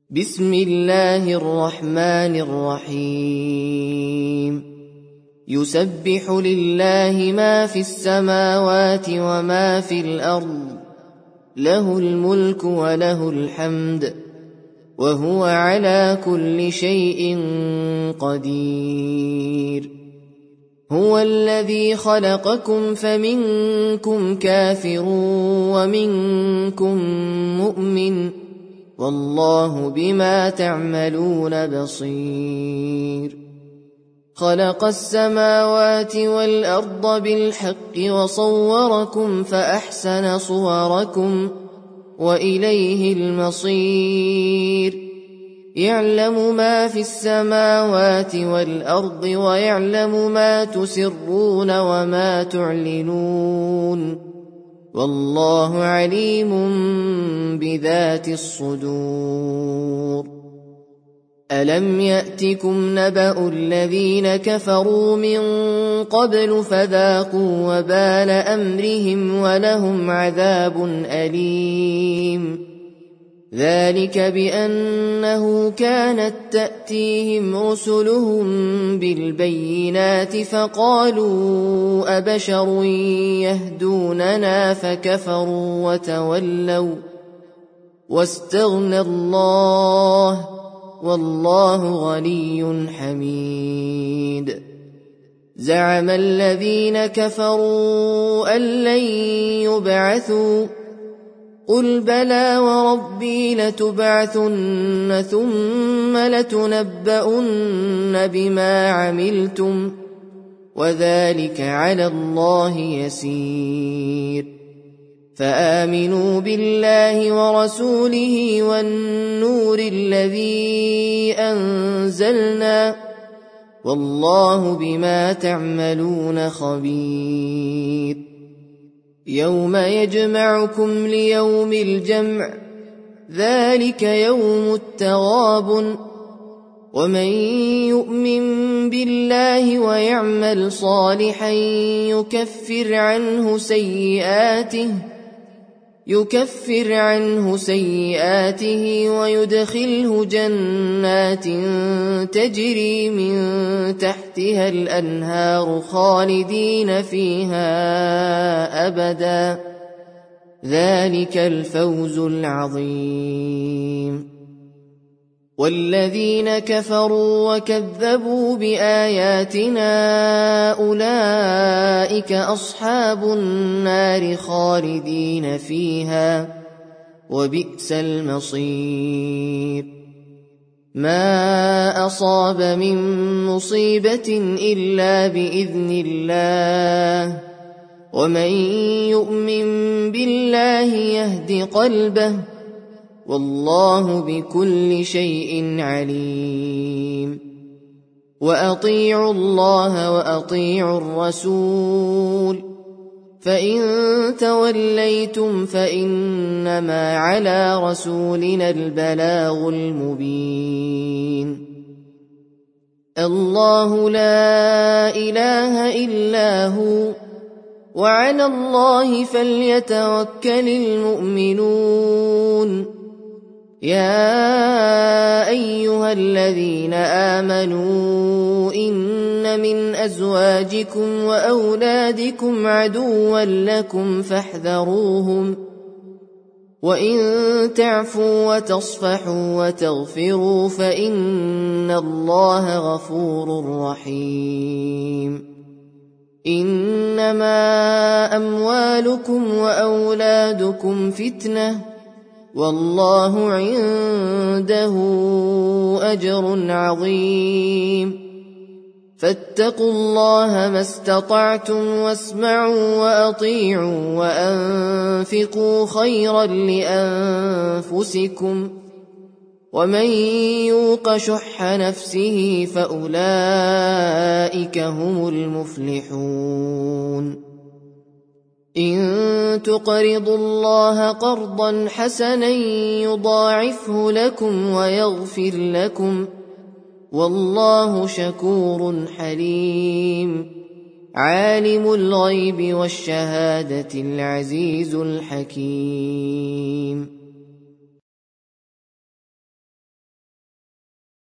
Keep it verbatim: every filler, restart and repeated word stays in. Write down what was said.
بسم الله الرحمن الرحيم يسبح لله ما في السماوات وما في الأرض له الملك وله الحمد وهو على كل شيء قدير هو الذي خلقكم فمنكم كافر ومنكم مؤمن والله بما تعملون بصير خلق السماوات والأرض بالحق وصوركم فأحسن صوركم وإليه المصير يعلم ما في السماوات والأرض ويعلم ما تسرون وما تعلنون والله عليم بذات الصدور ألم يأتكم نبأ الذين كفروا من قبل فذاقوا وبال أمرهم ولهم عذاب أليم ذلك بأنه كانت تأتيهم رسلهم بالبينات فقالوا أبشر يهدوننا فكفروا وتولوا واستغنى الله والله غني حميد زعم الذين كفروا أن لن يبعثوا قل بلى وربي لتبعثن ثم لتنبؤن بما عملتم وذلك على الله يسير فآمنوا بالله ورسوله والنور الذي أنزلنا والله بما تعملون خبير يوم يجمعكم ليوم الجمع ذلك يوم التغابن ومن يؤمن بالله ويعمل صالحا يكفر عنه سيئاته يكفر عنه سيئاته ويدخله جنات تجري من تحتها الأنهار خالدين فيها أبدا ذلك الفوز العظيم والذين كفروا وكذبوا بآياتنا أولئك أصحاب النار خالدين فيها وبئس المصير ما أصاب من مصيبة إلا بإذن الله ومن يؤمن بالله يهد قلبه والله بكل شيء عليم وأطيعوا الله وأطيعوا الرسول فإن توليتم فإنما على رسولنا البلاغ المبين الله لا إله إلا هو وعلى الله فليتوكل المؤمنون يا أيها الذين آمنوا إن من أزواجكم وأولادكم عدوا لكم فاحذروهم وإن تعفوا وتصفحوا وتغفروا فإن الله غفور رحيم إنما أموالكم وأولادكم فتنة والله عنده أجر عظيم فاتقوا الله ما استطعتم واسمعوا وأطيعوا وأنفقوا خيرا لأنفسكم ومن يوق شح نفسه فأولئك هم المفلحون إن تقرضوا الله قرضا حسنا يضاعفه لكم ويغفر لكم والله شكور حليم عالم الغيب والشهادة العزيز الحكيم